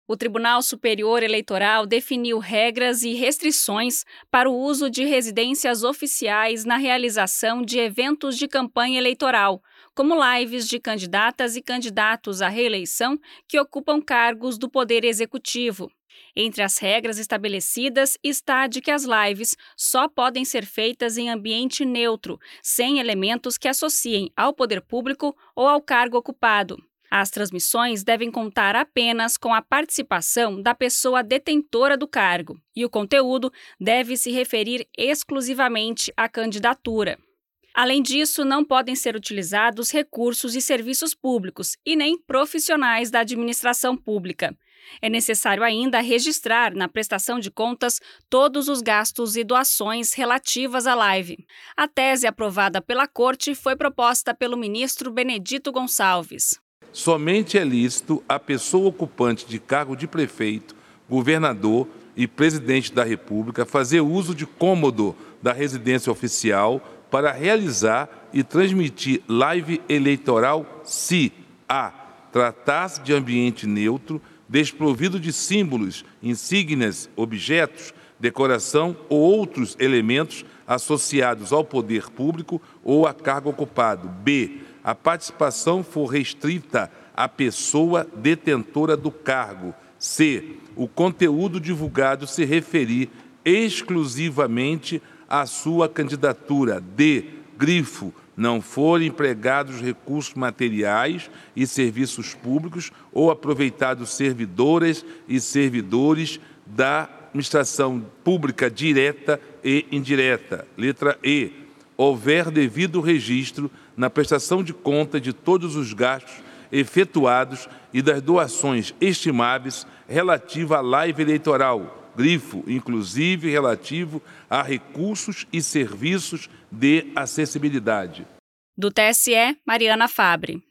O Tribunal Superior Eleitoral definiu regras e restrições para o uso de residências oficiais na realização de eventos de campanha eleitoral, como lives de candidatas e candidatos à reeleição que ocupam cargos do Poder Executivo. Entre as regras estabelecidas está de que as lives só podem ser feitas em ambiente neutro, sem elementos que associem ao poder público ou ao cargo ocupado. As transmissões devem contar apenas com a participação da pessoa detentora do cargo e o conteúdo deve se referir exclusivamente à candidatura. Além disso, não podem ser utilizados recursos e serviços públicos e nem profissionais da administração pública. É necessário ainda registrar na prestação de contas todos os gastos e doações relativas à live. A tese aprovada pela Corte foi proposta pelo ministro Benedito Gonçalves. Somente é lícito a pessoa ocupante de cargo de prefeito, governador e presidente da República fazer uso de cômodo da residência oficial para realizar e transmitir live eleitoral se a. tratar-se de ambiente neutro, desprovido de símbolos, insígnias, objetos, decoração ou outros elementos associados ao poder público ou a cargo ocupado. B. A participação for restrita à pessoa detentora do cargo. C. O conteúdo divulgado se referir exclusivamente à sua candidatura. D. Grifo. Não forem empregados recursos materiais e serviços públicos ou aproveitados servidoras e servidores da administração pública direta e indireta. Letra E. Houver devido registro na prestação de conta de todos os gastos efetuados e das doações estimáveis relativa à live eleitoral, grifo, inclusive relativo a recursos e serviços de acessibilidade. Do TSE, Mariana Fabre.